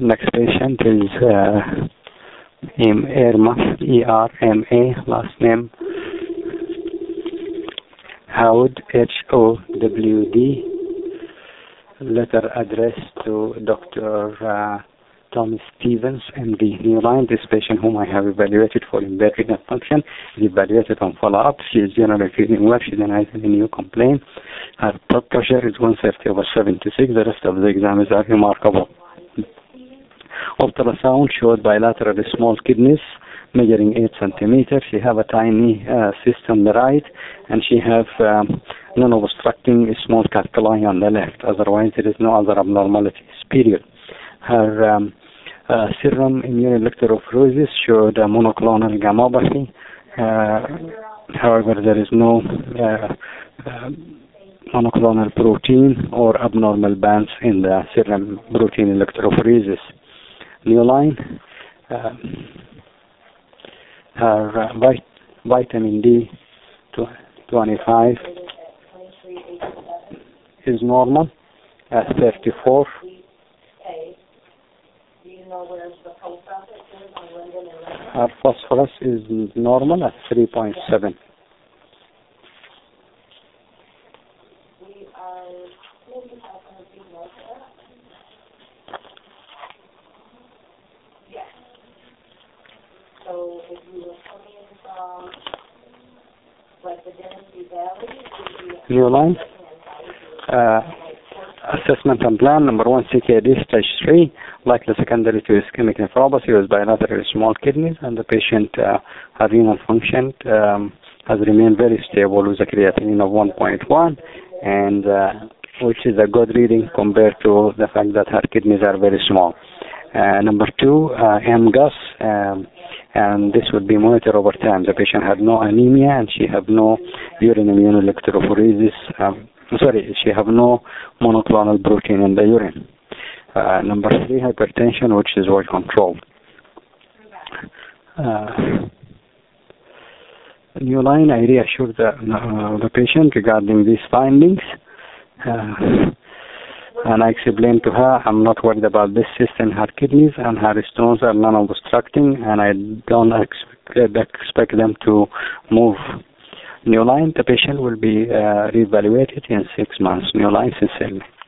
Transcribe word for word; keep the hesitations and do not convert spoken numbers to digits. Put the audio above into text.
next patient is uh, Erma, E R M A, last name Howd, H O W D. Letter addressed to Doctor Uh, Thomas Stevens, M D, New Line. This patient whom I have evaluated for impaired renal function is evaluated on follow-up. She is generally feeling well. She denies any new complaint. Her blood pressure is one thirty over seventy-six. The rest of the exams are remarkable. Ultrasound showed bilateral small kidneys measuring eight centimeters. She have a tiny uh, cyst on the right, and she have um, non-obstructing small calculi on the left. Otherwise, there is no other abnormalities, period. Her um, uh, serum immunoelectrophoresis showed a monoclonal gammopathy. Uh, however, there is no uh, uh, monoclonal protein or abnormal bands in the serum protein electrophoresis. New line. Uh, her uh, vit vitamin D twenty-five is normal at thirty-four. Her phosphorus is normal at three point seven. So if you were coming from like the Genesee Valley, New line. Uh, assessment and plan. Number one, C K D stage three, likely secondary to ischemic nephropathy with bilateral small kidneys, and the patient uh, her renal function um, has remained very stable with a creatinine of one point one, and uh, which is a good reading compared to the fact that her kidneys are very small. Uh, number two, uh, M G U S, um, and this would be monitored over time. The patient had no anemia, and she had no urine immunoelectrophoresis. Um, sorry, she have no monoclonal protein in the urine. Uh, number three, hypertension, which is well controlled. Uh, new line, I reassured the, uh, the patient regarding these findings. Uh, And I explained to her, I'm not worried about this cyst in her kidneys, and her stones are non-obstructing, and I don't expect, expect them to move. New line, the patient will be uh, reevaluated in six months. New line, sincerely.